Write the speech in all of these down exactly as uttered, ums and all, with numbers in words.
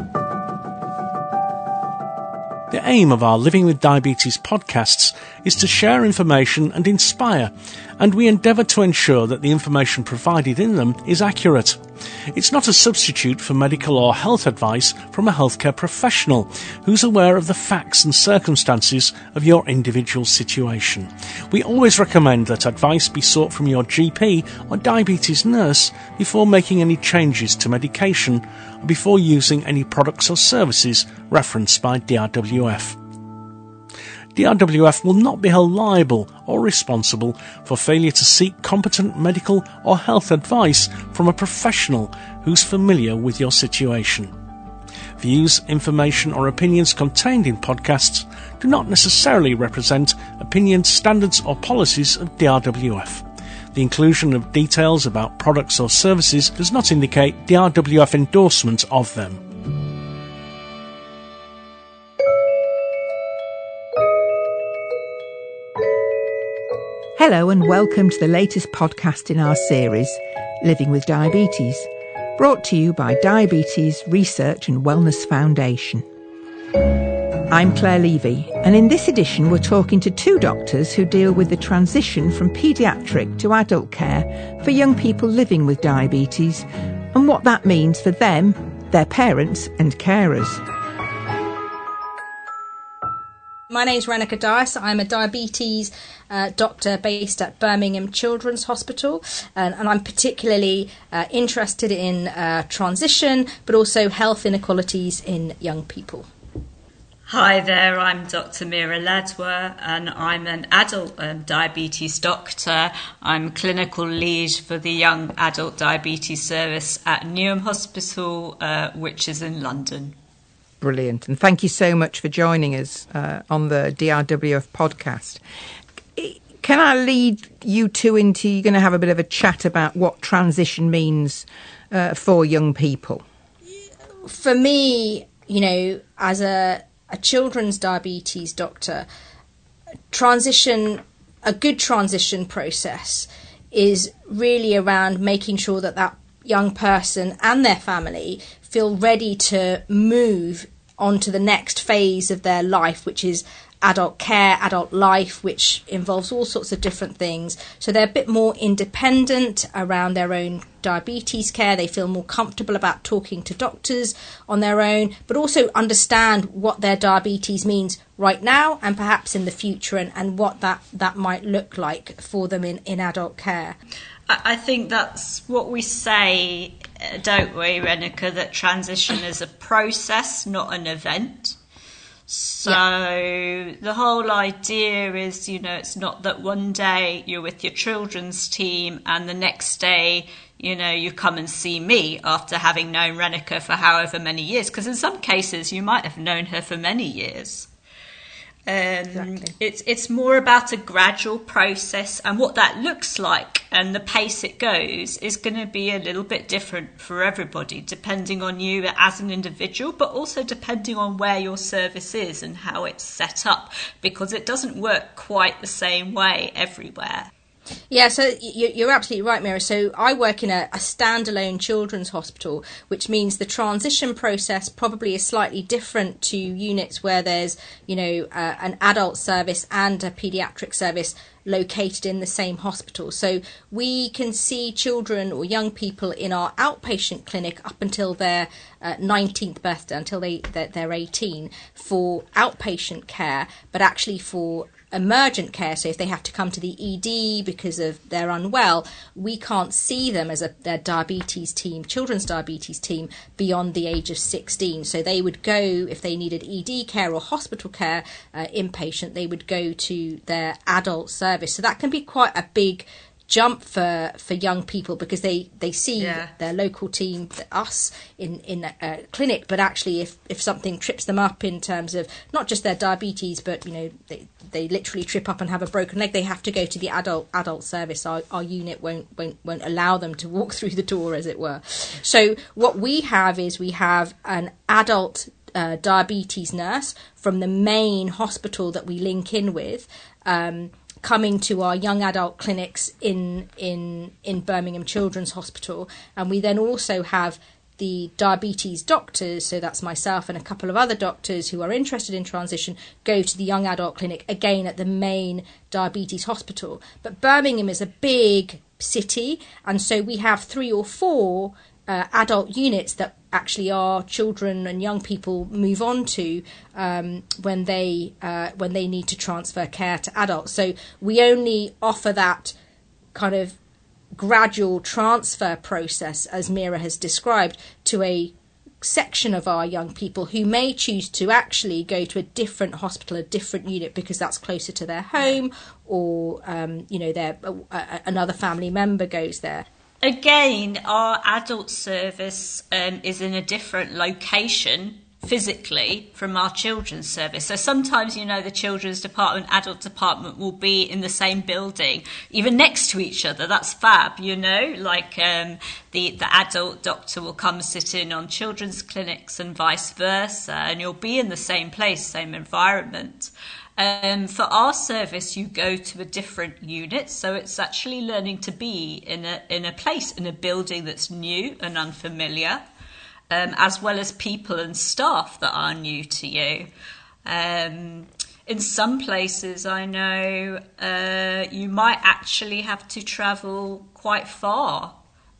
The aim of our Living with Diabetes podcasts is to share information and inspire, and we endeavour to ensure that the information provided in them is accurate. It's not a substitute for medical or health advice from a healthcare professional who's aware of the facts and circumstances of your individual situation. We always recommend that advice be sought from your G P or diabetes nurse before making any changes to medication or before using any products or services referenced by D R W F. D R W F will not be held liable or responsible for failure to seek competent medical or health advice from a professional who's familiar with your situation. Views, information or opinions contained in podcasts do not necessarily represent opinions, standards or policies of D R W F. The inclusion of details about products or services does not indicate D R W F endorsement of them. Hello and welcome to the latest podcast in our series, Living with Diabetes, brought to you by Diabetes Research and Wellness Foundation. I'm Claire Levy, and in this edition we're talking to two doctors who deal with the transition from paediatric to adult care for young people living with diabetes and what that means for them, their parents and carers. My name's Renika Dias. I'm a diabetes uh, doctor based at Birmingham Children's Hospital, and, and I'm particularly uh, interested in uh, transition, but also health inequalities in young people. Hi there, I'm Doctor Mira Ladwa, and I'm an adult um, diabetes doctor. I'm clinical lead for the Young Adult Diabetes Service at Newham Hospital, uh, which is in London. Brilliant. And thank you so much for joining us uh, on the D R W F podcast. Can I lead you two into, you're going to have a bit of a chat about what transition means uh, for young people? For me, you know, as a, a children's diabetes doctor, transition, a good transition process is really around making sure that that young person and their family feel ready to move on to the next phase of their life, which is adult care, adult life, which involves all sorts of different things. So they're a bit more independent around their own diabetes care. They feel more comfortable about talking to doctors on their own, but also understand what their diabetes means right now and perhaps in the future, and, and what that, that might look like for them in, in adult care. I think that's what we say, don't we, Renika, that transition is a process, not an event. So yeah. The whole idea is, you know, it's not that one day you're with your children's team and the next day, you know, you come and see me after having known Renika for however many years, because in some cases you might have known her for many years. Um, exactly. It's it's more about a gradual process, and what that looks like and the pace it goes is going to be a little bit different for everybody, depending on you as an individual, but also depending on where your service is and how it's set up, because it doesn't work quite the same way everywhere. Yeah, so you're absolutely right, Mira. So I work in a, a standalone children's hospital, which means the transition process probably is slightly different to units where there's, you know, uh, an adult service and a paediatric service located in the same hospital. So we can see children or young people in our outpatient clinic up until their uh, nineteenth birthday, until they they're, they're eighteen, for outpatient care, but actually for emergent care, so if they have to come to the E D because of they're unwell, we can't see them as a their diabetes team, children's diabetes team, beyond the age of sixteen. So they would go, if they needed E D care or hospital care, uh, inpatient, they would go to their adult service. So that can be quite a big jump for for young people, because they they see yeah. their local team, us in in a, a clinic, but actually if if something trips them up in terms of not just their diabetes, but you know they they literally trip up and have a broken leg, they have to go to the adult adult service. Our, our unit won't won't won't allow them to walk through the door, as it were. So what we have is we have an adult uh, diabetes nurse from the main hospital that we link in with, um, coming to our young adult clinics in in in Birmingham Children's Hospital, and we then also have the diabetes doctors, so that's myself and a couple of other doctors who are interested in transition, go to the young adult clinic, again at the main diabetes hospital. But Birmingham is a big city, and so we have three or four uh, adult units that actually our children and young people move on to um, when they uh, when they need to transfer care to adults. So we only offer that kind of gradual transfer process, as Mira has described, to a section of our young people who may choose to actually go to a different hospital, a different unit, because that's closer to their home, or um, you know, their uh, another family member goes there. Again, our adult service um, is in a different location physically from our children's service. So sometimes, you know, the children's department, adult department will be in the same building, even next to each other. That's fab, you know, like um, the, the adult doctor will come sit in on children's clinics and vice versa, and you'll be in the same place, same environment. Um, for our service, you go to a different unit, so it's actually learning to be in a in a place, in a building that's new and unfamiliar, um, as well as people and staff that are new to you. Um, in some places, I know uh, you might actually have to travel quite far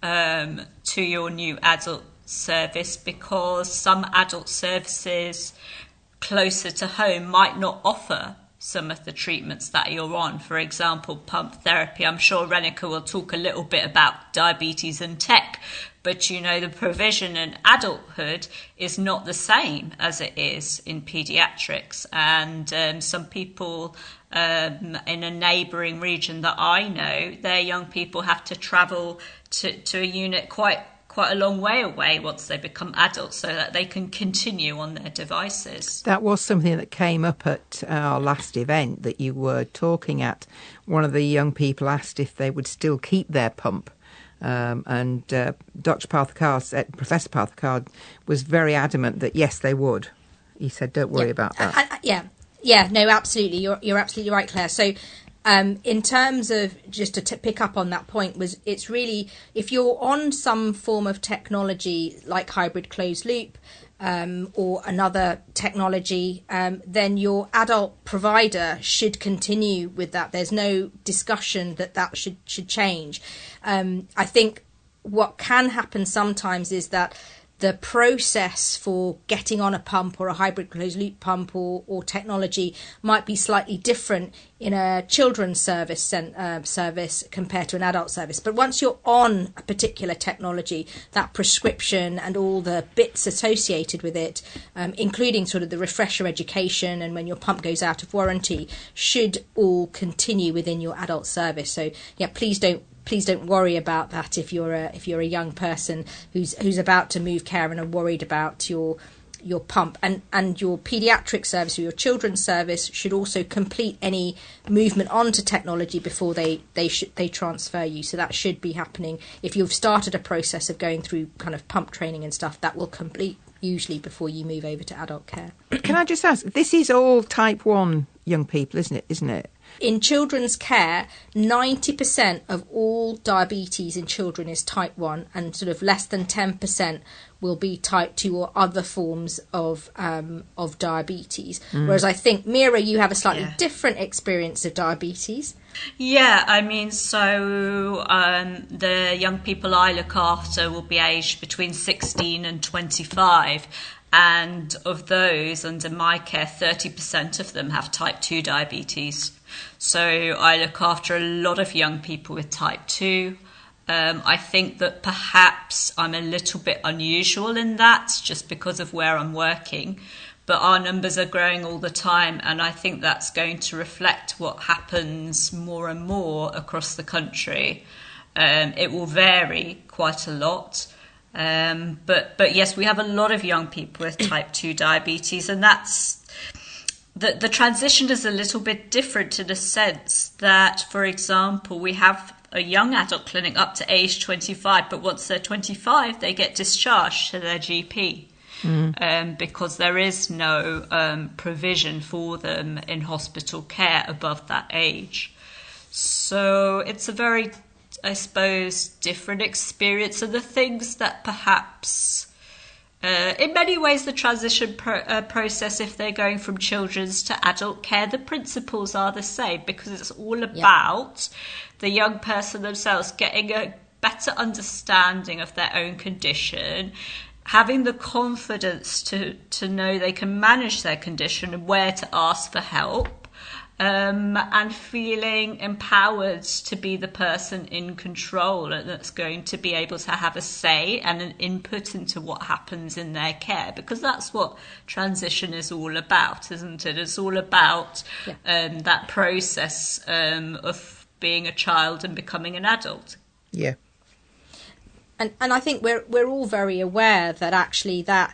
um, to your new adult service, because some adult services closer to home might not offer some of the treatments that you're on. For example, pump therapy. I'm sure Renika will talk a little bit about diabetes and tech, but you know, the provision in adulthood is not the same as it is in paediatrics. And um, some people um, in a neighbouring region that I know, their young people have to travel to, to a unit quite quite a long way away once they become adults, so that they can continue on their devices. That was something that came up at our last event that you were talking at. One of the young people asked if they would still keep their pump. Um, and uh, Doctor Parthakar, uh, Professor Parthakar, was very adamant that yes, they would. He said, "Don't worry yeah. about that." I, I, yeah, yeah, no, absolutely. You're you're absolutely right, Claire. So, um, in terms of just to t- pick up on that point, was it's really, if you're on some form of technology like hybrid closed loop, Um, or another technology, um, then your adult provider should continue with that. There's no discussion that that should should change. Um, I think what can happen sometimes is that the process for getting on a pump or a hybrid closed loop pump or, or technology might be slightly different in a children's service uh, service compared to an adult service. But once you're on a particular technology, that prescription and all the bits associated with it, um, including sort of the refresher education and when your pump goes out of warranty, should all continue within your adult service. So yeah, please don't Please don't worry about that if you're a if you're a young person who's who's about to move care and are worried about your your pump. And and your paediatric service or your children's service should also complete any movement onto technology before they they should they transfer you. So that should be happening. If you've started a process of going through kind of pump training and stuff, that will complete usually before you move over to adult care. Can I just ask, this is all type one young people, isn't it? Isn't it? In children's care, ninety percent of all diabetes in children is type one, and sort of less than ten percent will be type two or other forms of um, of diabetes. Mm. Whereas I think, Mira, you have a slightly yeah. different experience of diabetes. Yeah, I mean, so um, the young people I look after will be aged between sixteen and twenty-five. And of those under my care, thirty percent of them have type two diabetes. So I look after a lot of young people with type two. Um, I think that perhaps I'm a little bit unusual in that, just because of where I'm working. But our numbers are growing all the time, and I think that's going to reflect what happens more and more across the country. Um, it will vary quite a lot. Um, but, but yes, we have a lot of young people with type two diabetes, and that's the, the transition is a little bit different in the sense that, for example, we have a young adult clinic up to age twenty-five, but once they're twenty-five, they get discharged to their G P. Mm. Um, because there is no um, provision for them in hospital care above that age. So it's a very, I suppose, different experience. And the things that perhaps Uh, in many ways, the transition pro- uh, process, if they're going from children's to adult care, the principles are the same, because it's all about yeah. the young person themselves getting a better understanding of their own condition, having the confidence to, to know they can manage their condition and where to ask for help. Um, and feeling empowered to be the person in control and that's going to be able to have a say and an input into what happens in their care, because that's what transition is all about, isn't it? It's all about yeah. um, that process um, of being a child and becoming an adult. Yeah. And and I think we're we're all very aware that actually that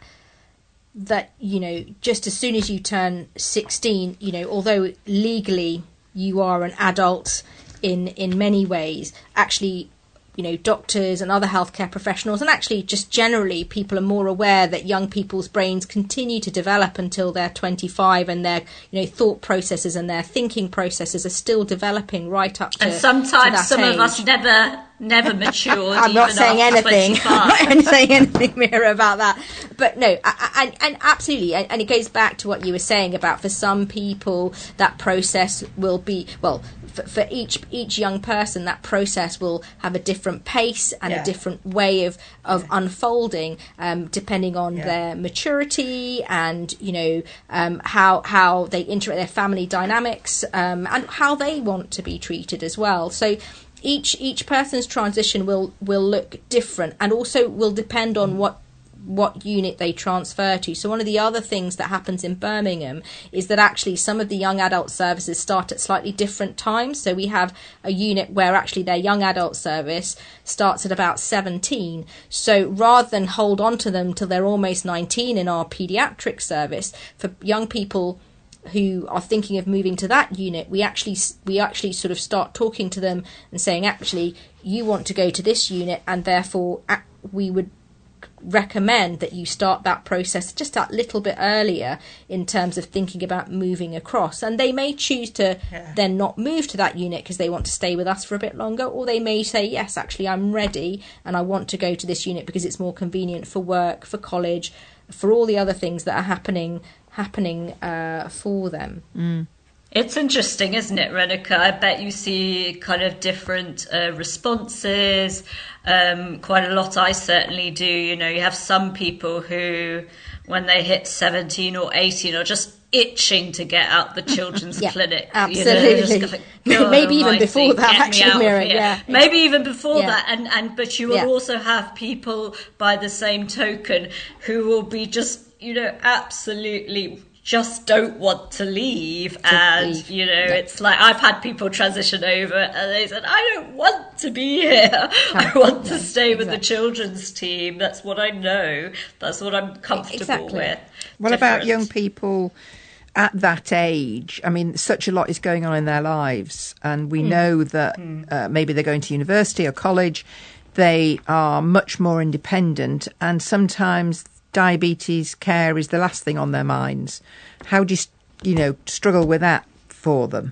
that, you know, just as soon as you turn sixteen, you know, although legally you are an adult in in many ways, actually, you know, doctors and other healthcare professionals, and actually just generally people are more aware that young people's brains continue to develop until they're twenty-five, and their, you know, thought processes and their thinking processes are still developing right up to and sometimes to that some age. of us never never matured. I'm not even saying after anything. twenty-five. I'm not saying anything, Mira, about that. But no, and, and absolutely, and, and it goes back to what you were saying about, for some people that process will be, well, for, for each each young person, that process will have a different pace and yeah. a different way of of yeah. unfolding, um, depending on yeah. their maturity and, you know, um, how how they interact, their family dynamics, um, and how they want to be treated as well. So each each person's transition will will look different, and also will depend on what what unit they transfer to. So one of the other things that happens in Birmingham is that actually some of the young adult services start at slightly different times. So we have a unit where actually their young adult service starts at about seventeen. So rather than hold on to them till they're almost nineteen in our paediatric service, for young people who are thinking of moving to that unit, we actually we actually sort of start talking to them and saying, actually, you want to go to this unit, and therefore we would recommend that you start that process just that little bit earlier in terms of thinking about moving across. And they may choose to yeah. then not move to that unit because they want to stay with us for a bit longer, or they may say, yes, actually I'm ready and I want to go to this unit because it's more convenient for work, for college, for all the other things that are happening happening uh, for them. Mm. It's interesting, isn't it, Renika? I bet you see kind of different uh, responses. Um, quite a lot, I certainly do. You know, you have some people who, when they hit seventeen or eighteen, are just itching to get out the children's yeah, clinic. Absolutely. You know, like, maybe even before that, actually, Mira. Yeah. Maybe even before yeah. that. And, and but you will yeah. also have people, by the same token, who will be just, you know, absolutely just don't want to leave. To and leave. you know yeah. it's like, I've had people transition over and they said, I don't want to be here. I want to stay with exactly. the children's team. That's what I know, that's what I'm comfortable exactly. with. What Different. about young people at that age? I mean, such a lot is going on in their lives, and we mm. know that mm. uh, maybe they're going to university or college, they are much more independent, and sometimes diabetes care is the last thing on their minds. How do you, you know, struggle with that for them?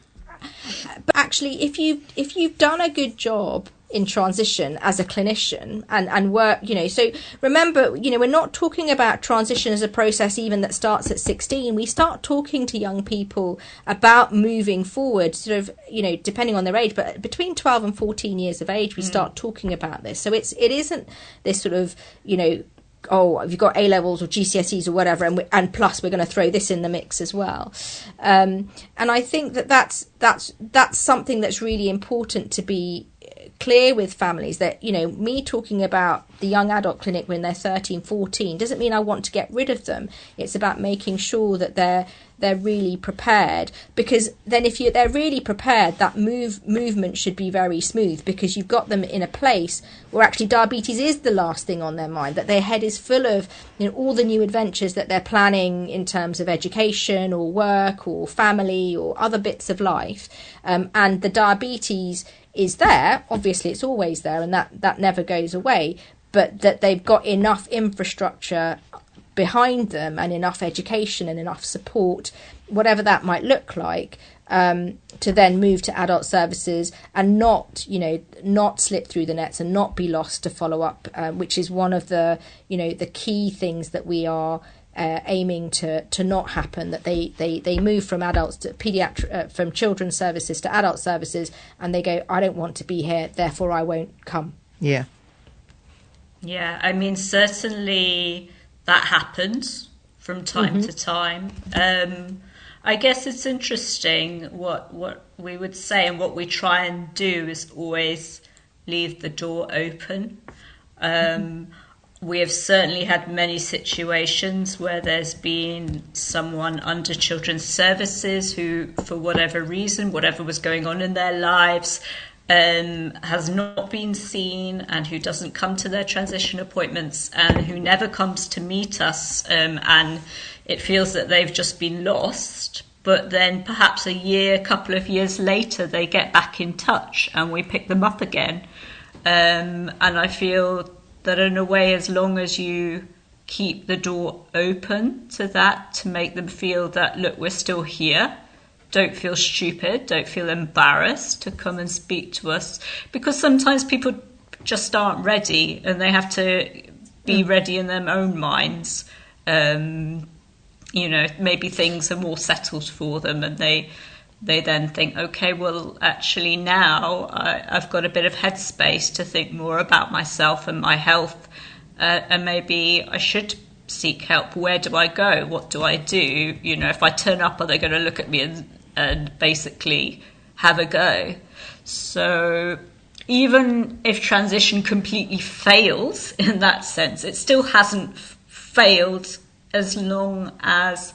But actually, if you if you've done a good job in transition as a clinician and and work, you know, so remember, you know, we're not talking about transition as a process even that starts at sixteen. We start talking to young people about moving forward, sort of, you know, depending on their age, but between twelve and fourteen years of age, we mm. start talking about this. So it's it isn't this sort of, you know, oh, have you got A levels or G C S Es or whatever, and we, and plus we're going to throw this in the mix as well. Um, and I think that that's that's that's something that's really important to be clear with families, that, you know, me talking about the young adult clinic when they're thirteen, fourteen doesn't mean I want to get rid of them. It's about making sure that they're they're really prepared, because then if you they're really prepared, that move movement should be very smooth, because you've got them in a place where actually diabetes is the last thing on their mind, that their head is full of, you know, all the new adventures that they're planning in terms of education or work or family or other bits of life, um, and the diabetes is there. Obviously it's always there, and that that never goes away, but that they've got enough infrastructure behind them and enough education and enough support, whatever that might look like, um, to then move to adult services and not, you know, not slip through the nets and not be lost to follow up, um, which is one of the, you know, the key things that we are uh, aiming to to not happen, that they, they, they move from adults to pediatric, uh, from children's services to adult services, and they go, I don't want to be here, therefore I won't come. Yeah. Yeah, I mean, certainly that happens from time mm-hmm. to time. Um, I guess it's interesting what what we would say, and what we try and do is always leave the door open. Um, mm-hmm. We have certainly had many situations where there's been someone under children's services who, for whatever reason, whatever was going on in their lives, um, has not been seen, and who doesn't come to their transition appointments, and who never comes to meet us, um, and it feels that they've just been lost. But then perhaps a year, a couple of years later, they get back in touch and we pick them up again. Um, and I feel that in a way, as long as you keep the door open to that, to make them feel that, look, we're still here, don't feel stupid, don't feel embarrassed to come and speak to us, because sometimes people just aren't ready and they have to be mm. ready in their own minds. Um, you know, maybe things are more settled for them, and they they then think, okay, well, actually now I, I've got a bit of headspace to think more about myself and my health, uh, and maybe I should seek help. Where do I go? What do I do? You know, if I turn up, are they going to look at me and, and basically have a go? So even if transition completely fails in that sense, it still hasn't f- failed as long as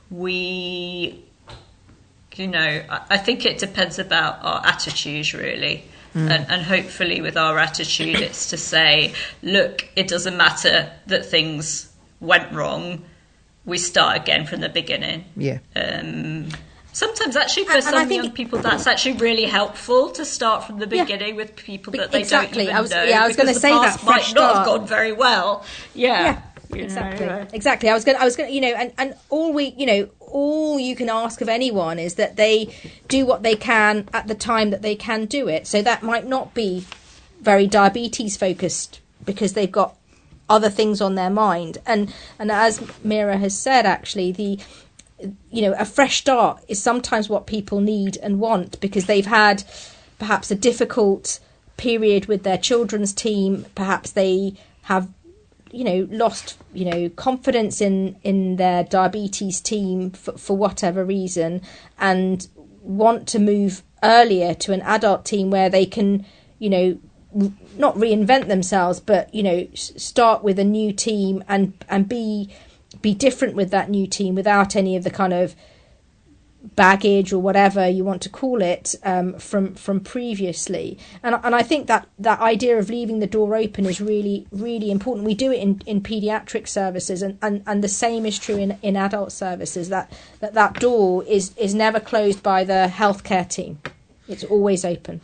we, you know, I think it depends about our attitudes, really. Mm. And, and hopefully with our attitude, it's to say, look, it doesn't matter that things went wrong. We start again from the beginning. Yeah. Um, sometimes actually for and, some and young people, that's actually really helpful to start from the beginning yeah. with people that they exactly. don't even I was, know. Yeah, I was going to say that. Might fresh not have start. gone very well. Yeah. yeah. You exactly know, exactly I was going I was going you know and and all we you know all you can ask of anyone is that they do what they can at the time that they can do it. So that might not be very diabetes focused, because they've got other things on their mind, and and as Mira has said, actually the you know a fresh start is sometimes what people need and want, because they've had perhaps a difficult period with their children's team, perhaps they have you know, lost, you know, confidence in, in their diabetes team for, for whatever reason, and want to move earlier to an adult team where they can, you know, r- not reinvent themselves, but, you know, s- start with a new team and, and be, be different with that new team without any of the kind of baggage or whatever you want to call it um, from from previously. And and I think that that idea of leaving the door open is really, really important. We do it in, in paediatric services, and, and, and the same is true in, in adult services, that, that that door is, is never closed by the healthcare team. It's always open.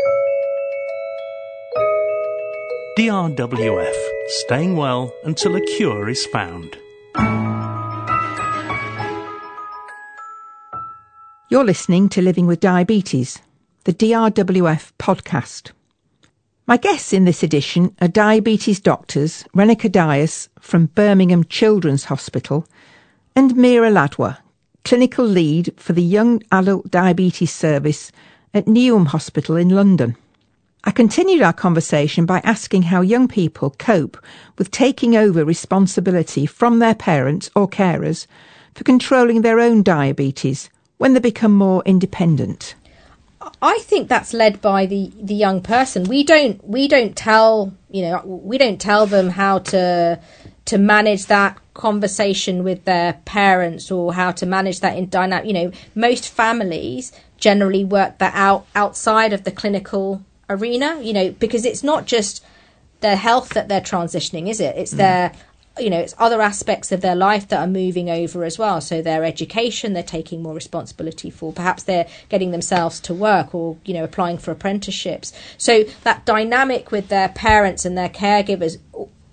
D R W F, staying well until a cure is found. You're listening to Living with Diabetes, the D R W F podcast. My guests in this edition are diabetes doctors Renika Dias from Birmingham Children's Hospital and Mira Ladwa, clinical lead for the Young Adult Diabetes Service at Newham Hospital in London. I continued our conversation by asking how young people cope with taking over responsibility from their parents or carers for controlling their own diabetes when they become more independent. I think that's led by the, the young person. We don't we don't tell you know we don't tell them how to to manage that conversation with their parents, or how to manage that in dynamic. You know, most families generally work that out outside of the clinical arena. You know, because it's not just their health that they're transitioning, is it? It's mm. their you know, it's other aspects of their life that are moving over as well. So their education, they're taking more responsibility for. Perhaps they're getting themselves to work, or, you know, applying for apprenticeships. So that dynamic with their parents and their caregivers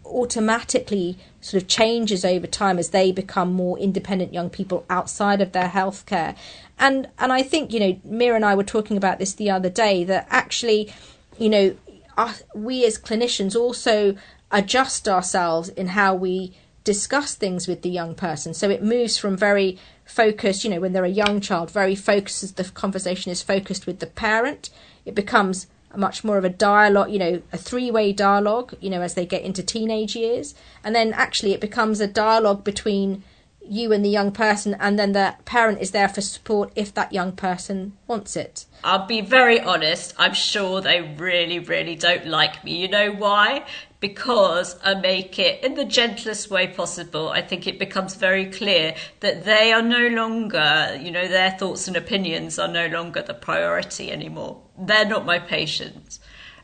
automatically sort of changes over time as they become more independent young people outside of their healthcare. And and I think, you know, Mira and I were talking about this the other day, that actually, you know, us, we as clinicians also adjust ourselves in how we discuss things with the young person. So it moves from very focused, you know, when they're a young child, very focused, the conversation is focused with the parent. It becomes much more of a dialogue, you know, a three-way dialogue, you know, as they get into teenage years. And then actually it becomes a dialogue between you and the young person, and then the parent is there for support if that young person wants it. I'll be very honest, I'm sure they really, really don't like me. You know why? Because I make it in the gentlest way possible. I think it becomes very clear that they are no longer, you know, their thoughts and opinions are no longer the priority anymore. They're not my patients.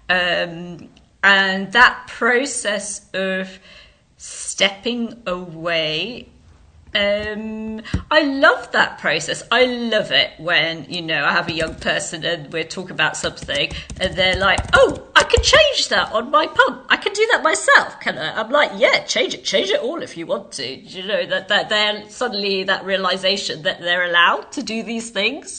Um, and that process of stepping away, Um, I love that process. I love it when, you know, I have a young person and we're talking about something and they're like, oh, I can change that on my pump. I can do that myself, can I? I'm like, yeah, change it. Change it all if you want to. You know, that, that they're suddenly that realization that they're allowed to do these things.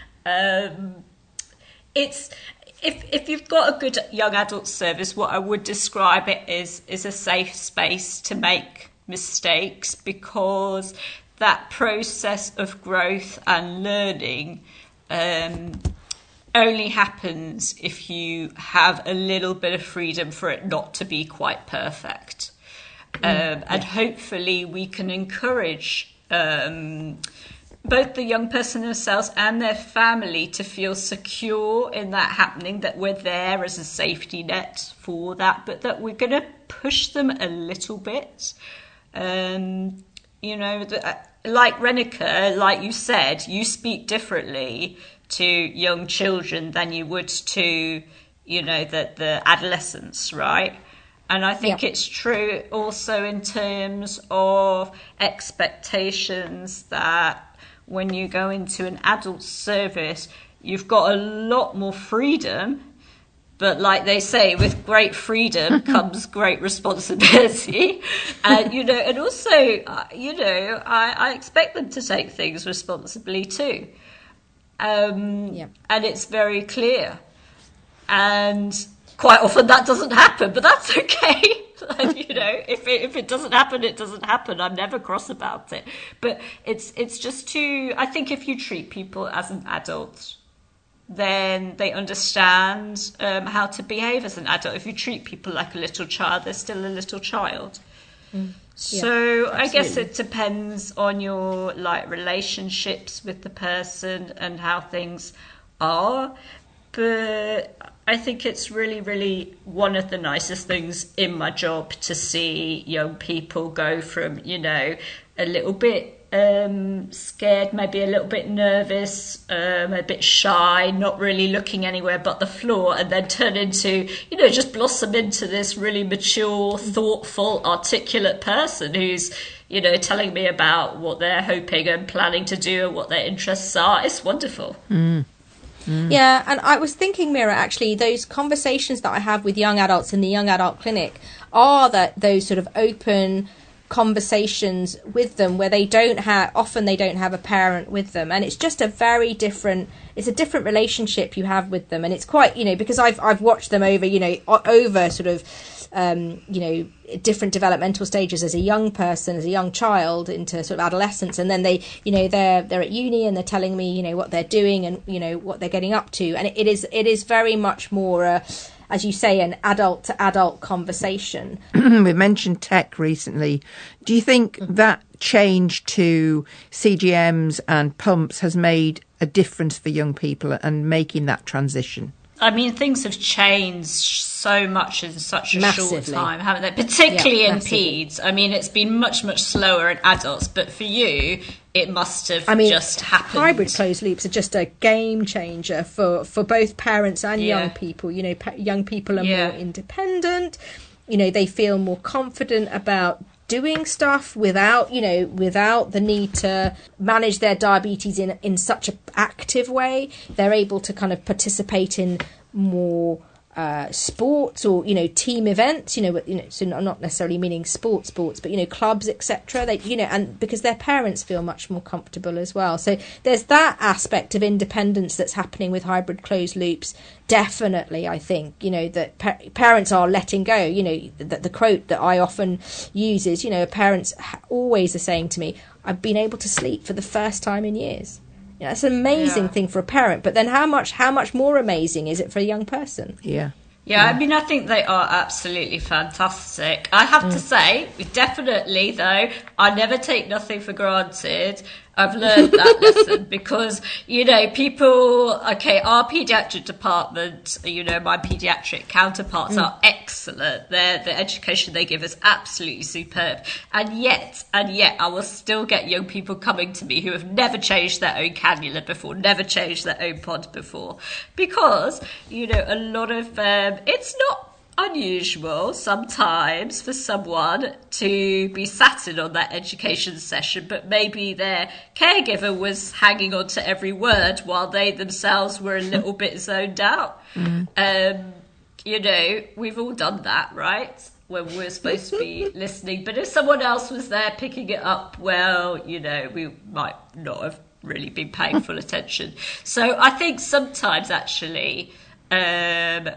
Um, it's... If if you've got a good young adult service, what I would describe it is is a safe space to make mistakes, because that process of growth and learning um, only happens if you have a little bit of freedom for it not to be quite perfect. Mm, um, yeah. And hopefully we can encourage um, both the young person themselves and their family to feel secure in that happening, that we're there as a safety net for that, but that we're going to push them a little bit. Um, you know, the, like Renika, like you said, you speak differently to young children than you would to, you know, the, the adolescents, right? And I think yeah. it's true also in terms of expectations, that when you go into an adult service, you've got a lot more freedom. But like they say, with great freedom comes great responsibility. And, you know, and also, uh, you know, I, I expect them to take things responsibly too. Um, yeah. And it's very clear. And quite often that doesn't happen, but that's okay. And, you know, if it, if it doesn't happen, it doesn't happen. I'm never cross about it. But it's it's just too, I think if you treat people as an adult, then they understand um, how to behave as an adult. If you treat people like a little child, they're still a little child. Mm. So yeah, I guess it depends on your like relationships with the person and how things are. But I think it's really, really one of the nicest things in my job to see young people go from, you know, a little bit um, scared, maybe a little bit nervous, um, a bit shy, not really looking anywhere but the floor, and then turn into, you know, just blossom into this really mature, thoughtful, articulate person who's, you know, telling me about what they're hoping and planning to do and what their interests are. It's wonderful. Mm. Mm. Yeah, and I was thinking, Mira, actually, those conversations that I have with young adults in the young adult clinic are that those sort of open conversations with them where they don't have, often they don't have a parent with them, and it's just a very different, it's a different relationship you have with them. And it's quite, you know, because I've I've watched them over, you know, over sort of um you know, different developmental stages as a young person, as a young child, into sort of adolescence, and then they, you know, they're they're at uni and they're telling me, you know, what they're doing and, you know, what they're getting up to, and it is it is very much more uh, as you say, an adult to adult conversation. We mentioned tech recently. Do you think that change to C G Ms and pumps has made a difference for young people and making that transition? I mean, things have changed so much in such a Massively. short time, haven't they? Particularly yeah, in massively. peds. I mean, it's been much, much slower in adults, but for you, it must have I mean, just happened. Hybrid closed loops are just a game changer for, for both parents and yeah. young people. You know, pa- young people are yeah. more independent. You know, they feel more confident about doing stuff without, you know, without the need to manage their diabetes in in such an active way. They're able to kind of participate in more uh, sports or, you know, team events, you know, you know, so not necessarily meaning sports, sports, but, you know, clubs, et cetera. They, you know, and because their parents feel much more comfortable as well. So there's that aspect of independence that's happening with hybrid closed loops. Definitely, I think, you know, that pa- parents are letting go. You know, that the quote that I often use is, you know, parents always are saying to me, I've been able to sleep for the first time in years. You know, that's an amazing yeah. thing for a parent. But then how much how much more amazing is it for a young person? Yeah. Yeah, I mean, I think they are absolutely fantastic. I have mm. to say, definitely, though, I never take nothing for granted. I've learned that lesson because, you know, people, okay, our paediatric department, you know, my paediatric counterparts mm. are excellent. They're, the education they give is absolutely superb. And yet, and yet, I will still get young people coming to me who have never changed their own cannula before, never changed their own pod before. Because, you know, a lot of, um, it's not unusual sometimes for someone to be sat in on that education session, but maybe their caregiver was hanging on to every word while they themselves were a little bit zoned out. Mm. Um, you know, we've all done that, right? When we're supposed to be listening. But if someone else was there picking it up, well, you know, we might not have really been paying full attention. So I think sometimes actually, um,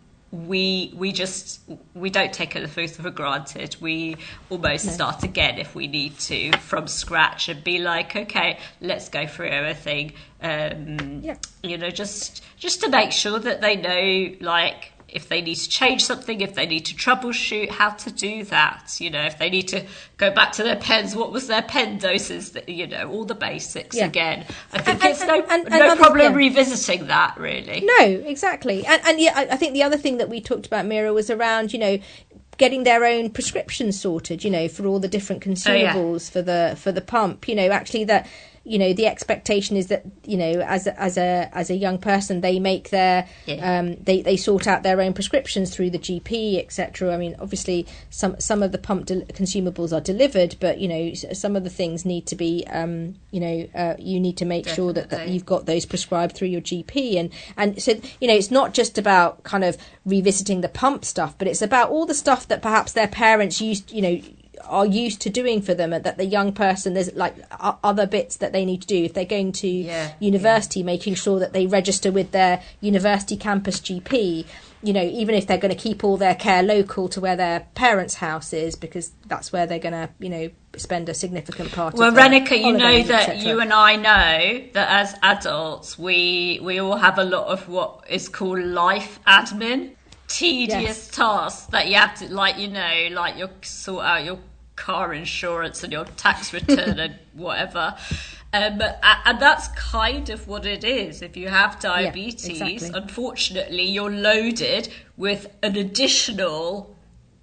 we we just we don't take it for granted. We almost no. start again if we need to from scratch and be like, okay, let's go through everything. Um, yeah. You know, just just to make sure that they know, like, if they need to change something, if they need to troubleshoot, how to do that. You know, if they need to go back to their pens, what was their pen doses, that, you know, all the basics yeah. again. I think and, it's and, no, and, no and problem yeah. revisiting that, really. No, exactly. And, and yeah, I think the other thing that we talked about, Mira, was around, you know, getting their own prescriptions sorted, you know, for all the different consumables oh, yeah. for the for the pump. You know, actually that, you know, the expectation is that, you know, as a, as a as a young person, they make their yeah. um they, they sort out their own prescriptions through the G P, et cetera. I mean, obviously some some of the pump de- consumables are delivered, but, you know, some of the things need to be um you know uh, you need to make Definitely. sure that, that you've got those prescribed through your G P, and and so, you know, it's not just about kind of revisiting the pump stuff, but it's about all the stuff that perhaps their parents used, you know, are used to doing for them, and that the young person, there's like other bits that they need to do if they're going to yeah, university, yeah. making sure that they register with their university campus G P, you know, even if they're going to keep all their care local to where their parents' house is, because that's where they're going to, you know, spend a significant part well, of their Renica, you know holidays, that you and I know that as adults, we we all have a lot of what is called life admin. Tedious yes. tasks that you have to, like, you know, like you sort out your car insurance and your tax return and whatever. Um, and that's kind of what it is. If you have diabetes, yeah, exactly. unfortunately, you're loaded with an additional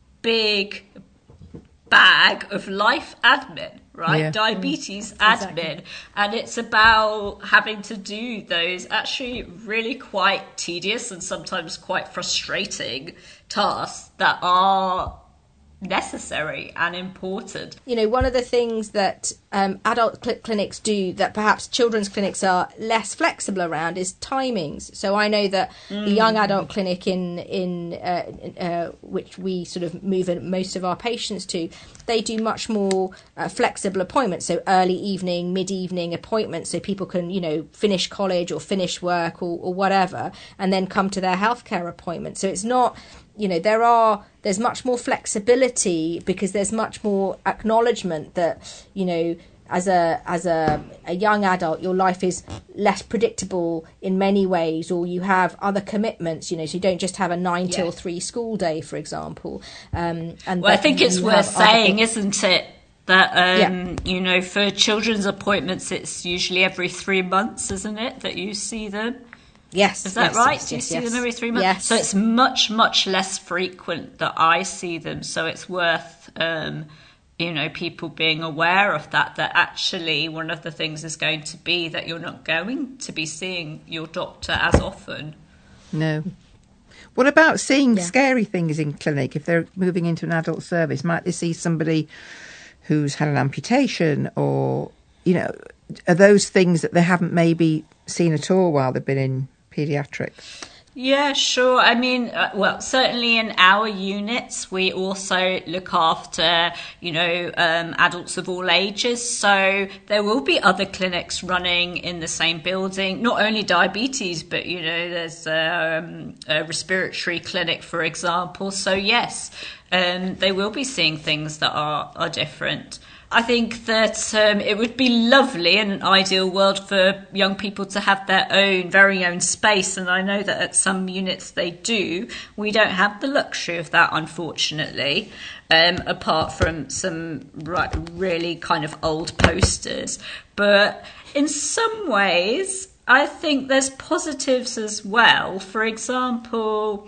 big bag of life admin. Right, yeah. diabetes mm, admin, exactly. And it's about having to do those actually really quite tedious and sometimes quite frustrating tasks that are necessary and important. You know, one of the things that um, adult cl- clinics do that perhaps children's clinics are less flexible around is timings. So I know that mm. the young adult clinic in in uh, uh, which we sort of move most of our patients to, they do much more uh, flexible appointments. So early evening, mid-evening appointments, so people can, you know, finish college or finish work or, or whatever, and then come to their healthcare appointment. So it's not, you know, there are there's much more flexibility because there's much more acknowledgement that, you know, as a as a, a young adult, your life is less predictable in many ways, or you have other commitments, you know, so you don't just have a nine yeah. till three school day, for example. Um, and well, I think it's worth saying, isn't it, that um, yeah. you know, for children's appointments, it's usually every three months, isn't it, that you see them? Yes. Is that yes, right? Yes, Do you yes, see yes. them every three months? Yes. So it's much, much less frequent that I see them. So it's worth, um, you know, people being aware of that, that actually one of the things is going to be that you're not going to be seeing your doctor as often. No. What about seeing yeah. scary things in clinic? If they're moving into an adult service, might they see somebody who's had an amputation, or, you know, are those things that they haven't maybe seen at all while they've been in paediatrics? Yeah, sure. I mean, uh, well, certainly in our units, we also look after, you know, um, adults of all ages. So there will be other clinics running in the same building, not only diabetes, but, you know, there's um, a respiratory clinic, for example. So, yes, um, they will be seeing things that are, are different. I think that um, it would be lovely in an ideal world for young people to have their own, very own space. And I know that at some units they do. We don't have the luxury of that, unfortunately, um, apart from some right, really kind of old posters. But in some ways, I think there's positives as well. For example,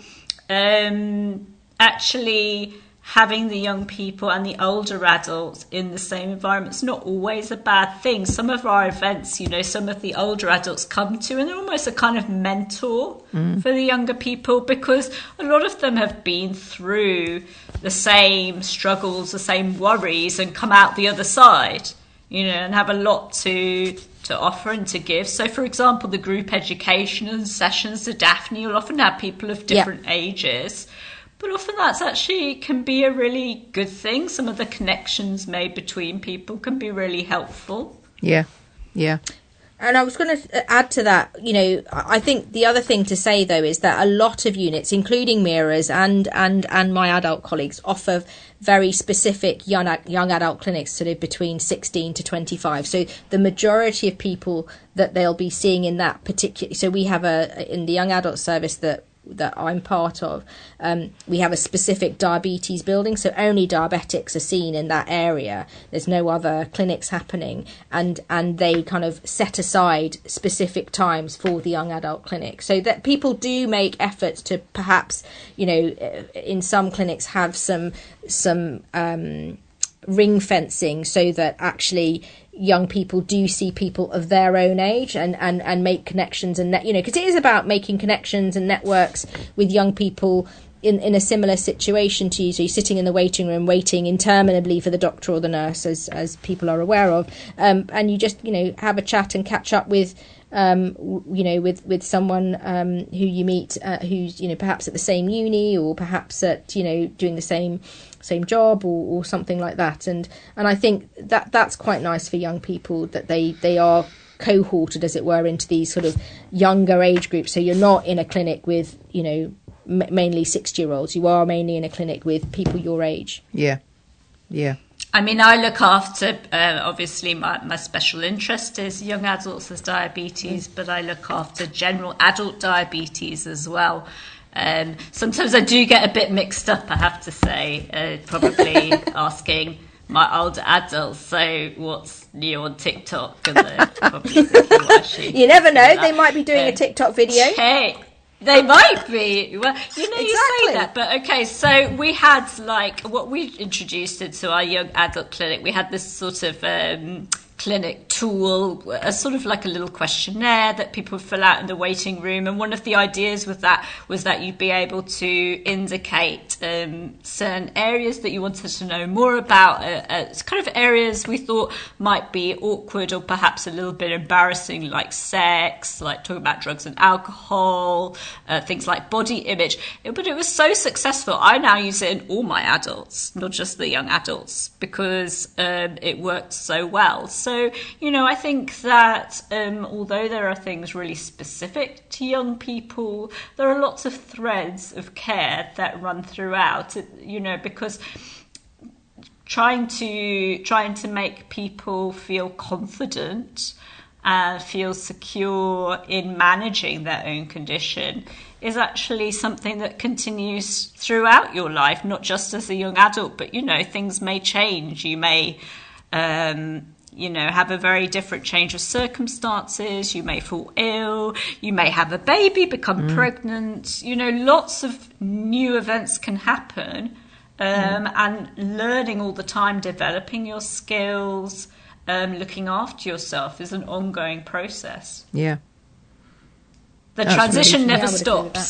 um, actually... having the young people and the older adults in the same environment is not always a bad thing. Some of our events, you know, some of the older adults come to, and they're almost a kind of mentor mm. for the younger people, because a lot of them have been through the same struggles, the same worries, and come out the other side, you know, and have a lot to to offer and to give. So, for example, the group education and sessions, the Daphne, will often have people of different yeah. ages. But often that's actually can be a really good thing. Some of the connections made between people can be really helpful. Yeah, yeah. And I was going to add to that, you know, I think the other thing to say, though, is that a lot of units, including Mira's and, and, and my adult colleagues, offer very specific young young adult clinics sort of between sixteen to twenty-five. So the majority of people that they'll be seeing in that particular... So we have a, in the young adult service that that I'm part of, um, we have a specific diabetes building, so only diabetics are seen in that area. There's no other clinics happening, and and they kind of set aside specific times for the young adult clinic, so that people do make efforts to perhaps, you know, in some clinics have some some um, ring fencing, so that actually young people do see people of their own age and, and, and make connections, and net, you know, because it is about making connections and networks with young people in, in a similar situation to you. So you're sitting in the waiting room waiting interminably for the doctor or the nurse, as as people are aware of, um, and you just, you know, have a chat and catch up with um, you know, with, with someone um, who you meet uh, who's, you know, perhaps at the same uni, or perhaps at, you know, doing the same same job, or, or something like that. And and I think that that's quite nice for young people, that they, they are cohorted, as it were, into these sort of younger age groups. So you're not in a clinic with, you know, m- mainly sixty-year-olds. You are mainly in a clinic with people your age. Yeah, yeah. I mean, I look after, uh, obviously, my, my special interest is young adults with diabetes, mm. but I look after general adult diabetes as well. Um, sometimes I do get a bit mixed up, I have to say, uh, probably asking my older adults, so what's new on TikTok? And they're probably thinking, why she you never know, they might be doing um, a TikTok video. Hey, they might be. Well, you know, exactly. You say that, but okay, so we had, like, what we introduced into our young adult clinic, we had this sort of um, clinic tool, a sort of like a little questionnaire that people would fill out in the waiting room. And one of the ideas with that was that you'd be able to indicate um, certain areas that you wanted to know more about, uh, uh, kind of areas we thought might be awkward or perhaps a little bit embarrassing, like sex, like talking about drugs and alcohol, uh, things like body image. But it was so successful. I now use it in all my adults, not just the young adults, because um, it worked so well. So So, you know, I think that um, although there are things really specific to young people, there are lots of threads of care that run throughout, you know, because trying to trying to make people feel confident and feel secure in managing their own condition is actually something that continues throughout your life, not just as a young adult, but, you know, things may change. You may... Um, you know, have a very different change of circumstances. You may fall ill. You may have a baby, become mm. pregnant. You know, lots of new events can happen. Um, mm. And learning all the time, developing your skills, um, looking after yourself is an ongoing process. Yeah. The That's transition really, never yeah, stops.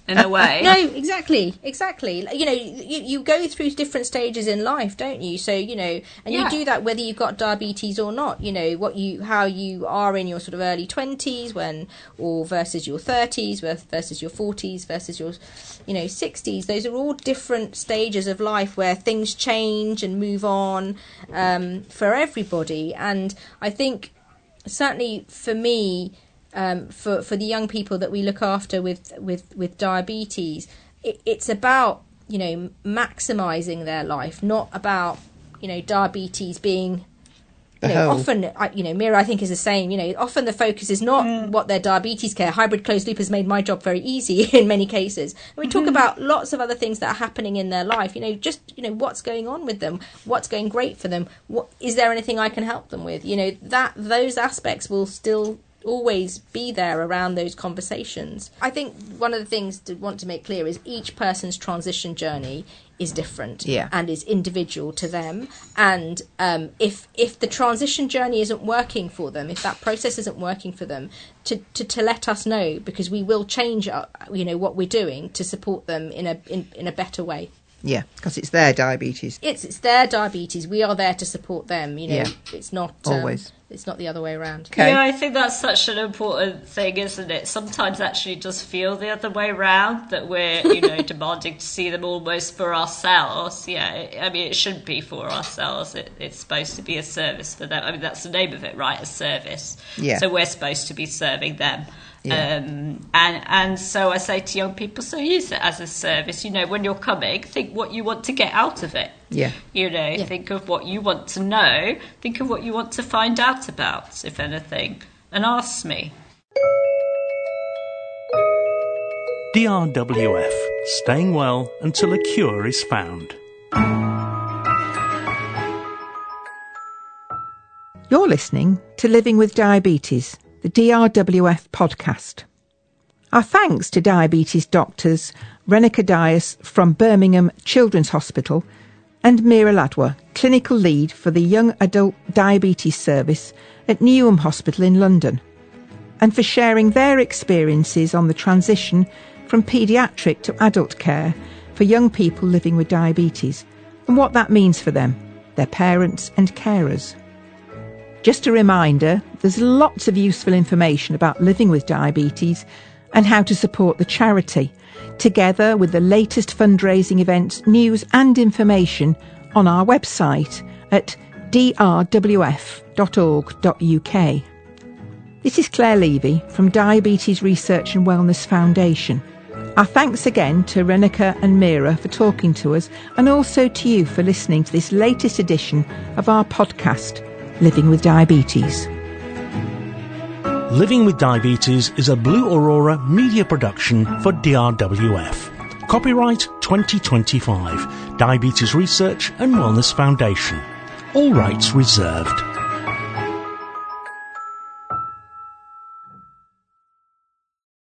in a way. No, exactly, exactly. You know, you, you go through different stages in life, don't you? So, you know, and yeah. you do that whether you've got diabetes or not. You know, what you, how you are in your sort of early twenties when, or versus your thirties, versus your forties, versus your, you know, sixties. Those are all different stages of life where things change and move on um, for everybody. And I think certainly for me, Um, for, for the young people that we look after with with, with diabetes, it, it's about, you know, maximising their life, not about, you know, diabetes being, you know, often, you know, Mira, I think is the same, you know, often the focus is not mm. what their diabetes care. Hybrid closed loop has made my job very easy in many cases. And we talk mm-hmm. about lots of other things that are happening in their life, you know, just, you know, what's going on with them, what's going great for them, what, is there anything I can help them with? You know, that those aspects will still always be there around those conversations. I think one of the things to want to make clear is each person's transition journey is different yeah. and is individual to them. And um, if if the transition journey isn't working for them, if that process isn't working for them, to, to, to let us know, because we will change our, you know, what we're doing to support them in a in, in a better way. Yeah, because it's their diabetes. It's it's their diabetes. We are there to support them. You know, yeah. it's not um, always. It's not the other way around. Okay. Yeah, I think that's such an important thing, isn't it? Sometimes actually it does feel the other way around, that we're, you know, demanding to see them almost for ourselves. Yeah, I mean, it shouldn't be for ourselves. It, it's supposed to be a service for them. I mean, that's the name of it, right? A service. Yeah. So we're supposed to be serving them. Yeah. Um, and and so I say to young people, so use it as a service. You know, when you're coming, think what you want to get out of it. Yeah. You know, yeah. think of what you want to know. Think of what you want to find out about, if anything, and ask me. D R W F, staying well until a cure is found. You're listening to Living with Diabetes, the D R W F podcast. Our thanks to diabetes doctors Renika Dias from Birmingham Children's Hospital and Mira Ladwa, clinical lead for the Young Adult Diabetes Service at Newham Hospital in London, and for sharing their experiences on the transition from paediatric to adult care for young people living with diabetes and what that means for them, their parents and carers. Just a reminder, there's lots of useful information about living with diabetes and how to support the charity, together with the latest fundraising events, news and information on our website at d r w f dot org dot u k. This is Claire Levy from Diabetes Research and Wellness Foundation. Our thanks again to Renika and Mira for talking to us, and also to you for listening to this latest edition of our podcast, Living with Diabetes. Living with Diabetes is a Blue Aurora media production for D R W F. Copyright twenty twenty-five. Diabetes Research and Wellness Foundation. All rights reserved.